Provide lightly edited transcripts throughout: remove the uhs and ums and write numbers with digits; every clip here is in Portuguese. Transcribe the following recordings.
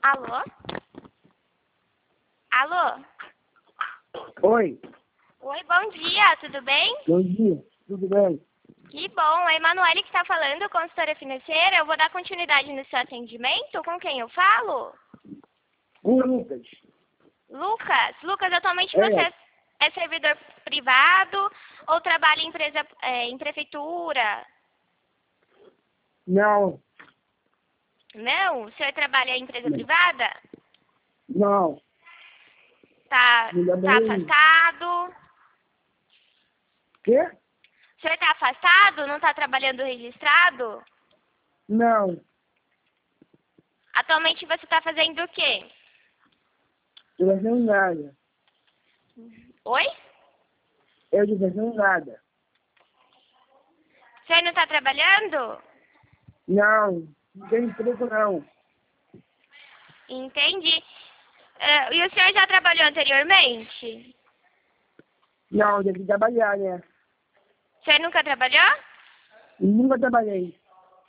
Alô? Alô? Oi, Oi, bom dia, tudo bem? bom dia, tudo bem? Que bom, é a Emanuele que está falando, consultora financeira. Eu vou dar continuidade no seu atendimento. Com quem eu falo? O Lucas. Lucas, atualmente É, você é servidor privado ou trabalha em empresa, em prefeitura? não, Não? O senhor trabalha em empresa privada? não, Tá, ainda tá bem. afastado? Quê? O senhor tá afastado? Não tá trabalhando registrado? Não, Atualmente você tá fazendo o quê? eu não fazendo nada. Oi? Eu não fazendo nada. O senhor não tá trabalhando? Não tem emprego não. Entendi. E o senhor já trabalhou anteriormente? Não, tem que trabalhar, né? O senhor nunca trabalhou? Nunca trabalhei.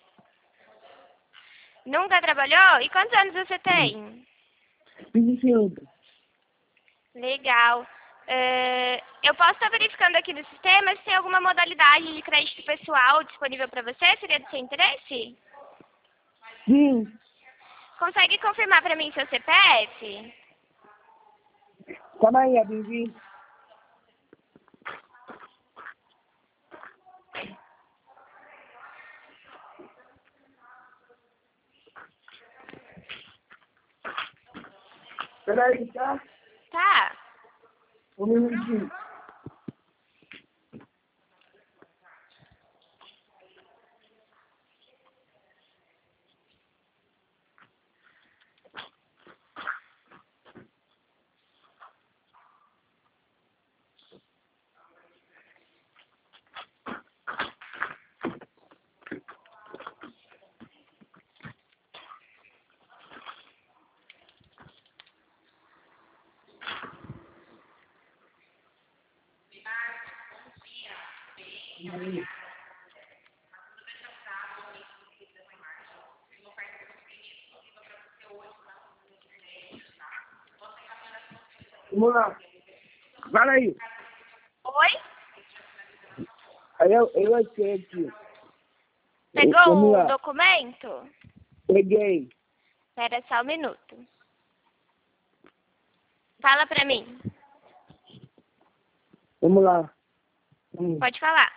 Nunca trabalhou? E quantos anos você tem? 25. Legal. Eu posso estar verificando aqui no sistema se tem alguma modalidade de crédito pessoal disponível para você? Seria do seu interesse? Sim, Consegue confirmar para mim seu CPF? calma aí, Bibi. Peraí, tá? Tá. Um minutinho. Vamos lá. Fala aí. Oi? Aí eu achei aqui. Vamos Pegou o lá. documento? Peguei. Espera só um minuto. Fala pra mim. Vamos lá. Pode falar.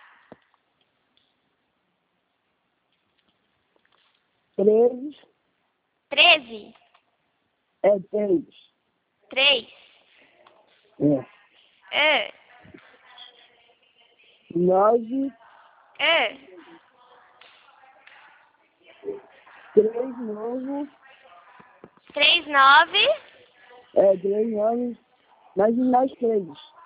13. 13? É 3. 3? É. É. 9, É. 3, 9. 3, 9? É, 3, 9. Mais 3.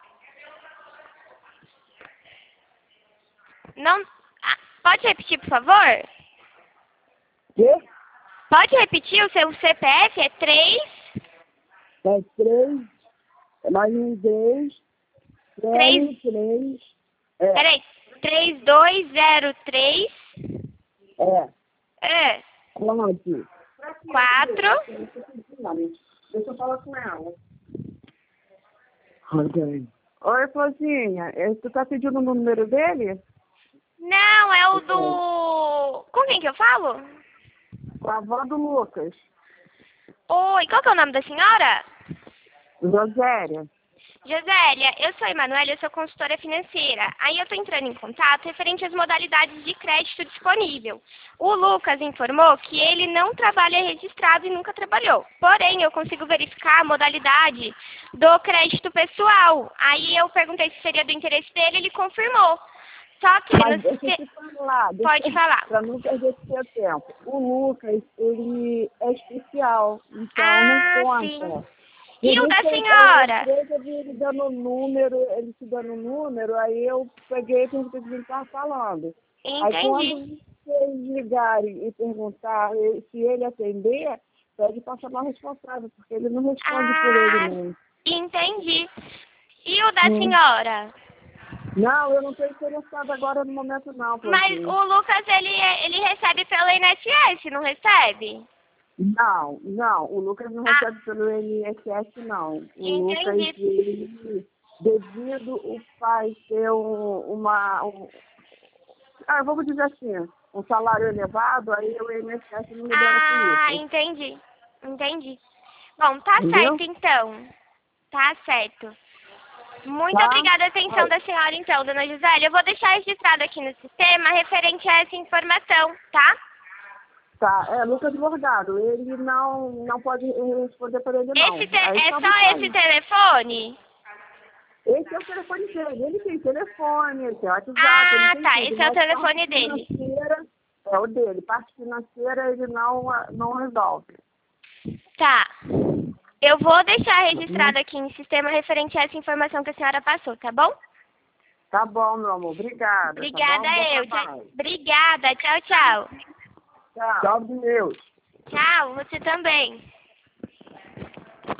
Não. Pode repetir, por favor? Quê? Pode repetir, o seu CPF é 3? É 3. Mais um 3. 3. 3. É. Peraí. 3203. É. É. 4. 4. Deixa eu falar com ela. Ok. Oi, Flozinha. Tu tá pedindo o número dele? Não, é o do... Com quem que eu falo? Com a avó do Lucas. Oi, qual que é o nome da senhora? Rosélia. Josélia, eu sou a Emanuele, eu sou consultora financeira. Aí eu estou entrando em contato referente às modalidades de crédito disponível. O Lucas informou que ele não trabalha registrado e nunca trabalhou. Porém, eu consigo verificar a modalidade do crédito pessoal. Aí eu perguntei se seria do interesse dele, ele confirmou. Só que Mas no deixa eu se- te falar. Pode falar. Pra não perder seu tempo. O Lucas, ele é especial. Então não Ah, sim. conta. E Por o isso da que eu senhora? entrei, eu vi ele dando número, ele te dando número, aí eu peguei e perguntei o que ele estava falando. Aí Entendi. quando vocês ligarem e perguntar se ele atender, pede para chamar o responsável, porque ele não responde por ele Ah, mesmo. entendi. E o da Hum. senhora? Não, eu não estou interessada agora no momento não, Mas Florzinha. o Lucas, ele recebe pela INSS, não recebe? Não, não, o Lucas não recebe pelo INSS, não. O Entendi. Lucas, ele, devido o pai ter vamos dizer assim, um salário elevado, aí o INSS não libera pro Lucas. Entendi. Entendi. Bom, tá Entendeu? certo então. Tá certo. Muito Tá? obrigada a atenção da senhora então, dona Gisele. Eu vou deixar registrado aqui no sistema referente a essa informação, tá? Tá, Lucas Morgado, ele não pode responder por ele, não. Aí É só só botar esse aí. telefone? Esse é o telefone dele. Ele tem telefone, ele tem WhatsApp, ele tem Tá. tudo. Esse é o Mas telefone parte dele. financeira é o dele. Parte financeira ele não resolve. Tá. Eu vou deixar registrado aqui no sistema referente a essa informação que a senhora passou, tá bom? Tá bom, meu amor. Obrigada. Obrigada Tá bom? Bom eu. trabalho. Obrigada. Tchau, tchau. Tchau. Tchau, Deus. Tchau, você também.